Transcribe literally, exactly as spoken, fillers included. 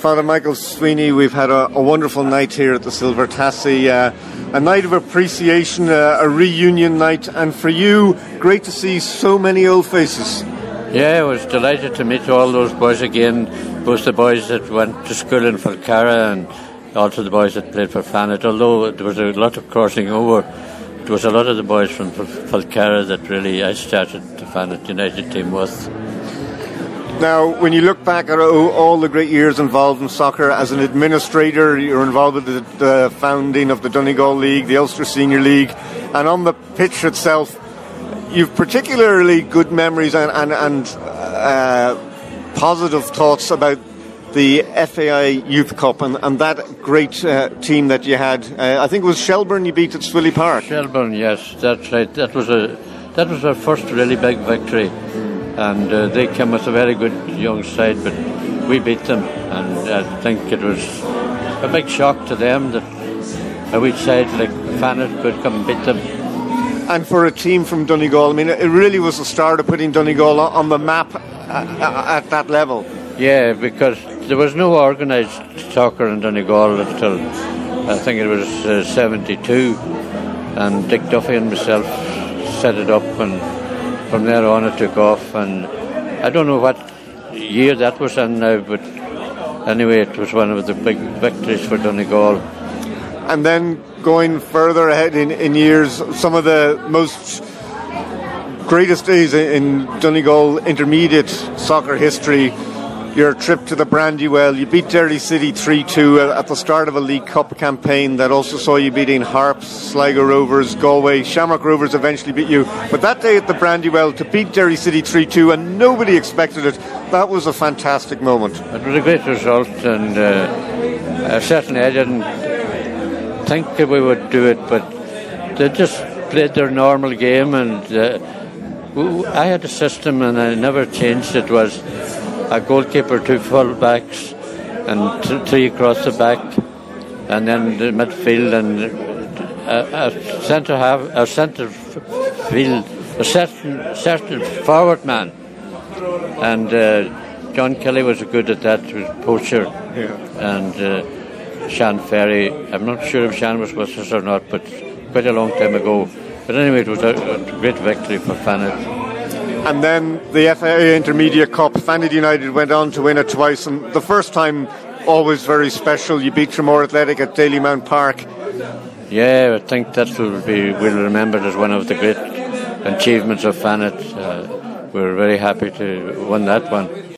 Father Michael Sweeney, we've had a, a wonderful night here at the Silver Tassie, uh, a night of appreciation, uh, a reunion night, and for you, great to see so many old faces. Yeah, I was delighted to meet all those boys again, both the boys that went to school in Falcarra and also the boys that played for Fannet. Although there was a lot of crossing over, there was a lot of the boys from Falcarra that really I started the Fannet United team with. Now, when you look back at all the great years involved in soccer, as an administrator, you're involved with the, the founding of the Donegal League, the Ulster Senior League, and on the pitch itself, you've particularly good memories and, and, and uh, positive thoughts about the F A I Youth Cup and, and that great uh, team that you had. Uh, I think it was Shelburne you beat at Swilly Park. Shelburne, yes, that's right. That was a that was our first really big victory. And uh, they came with a very good young side, but we beat them, and I think it was a big shock to them that a wee side like Fannet could come and beat them. And for a team from Donegal, I mean, it really was the start of putting Donegal on the map at that level. Yeah, because there was no organised soccer in Donegal until I think it was uh, seventy-two, and Dick Duffy and myself set it up, and from there on it took off, and I don't know what year that was in now, but anyway it was one of the big victories for Donegal. And then going further ahead in, in years, some of the most greatest days in Donegal intermediate soccer history, your trip to the Brandywell, you beat Derry City three two at the start of a League Cup campaign that also saw you beating Harps, Sligo Rovers, Galway. Shamrock Rovers eventually beat you. But that day at the Brandywell, to beat Derry City three two, and nobody expected it, that was a fantastic moment. It was a great result, and uh, certainly I didn't think we would do it, but they just played their normal game, and uh, I had a system and I never changed it. Was a goalkeeper, two full backs, and th- three across the back, and then the midfield, and a, a centre half, a centre field, a certain certain forward man, and uh, John Kelly was good at that. He was poacher, yeah. And uh, Sean Ferry. I'm not sure if Sean was with us or not, but quite a long time ago. But anyway, it was a, a great victory for Fannet. And then the F A I Intermediate Cup, Fannet United went on to win it twice, and the first time always very special. You beat Tramore Athletic at Dalymount Park. Yeah, I think that will be will remembered as one of the great achievements of Fannet. Uh, we were very happy to win that one.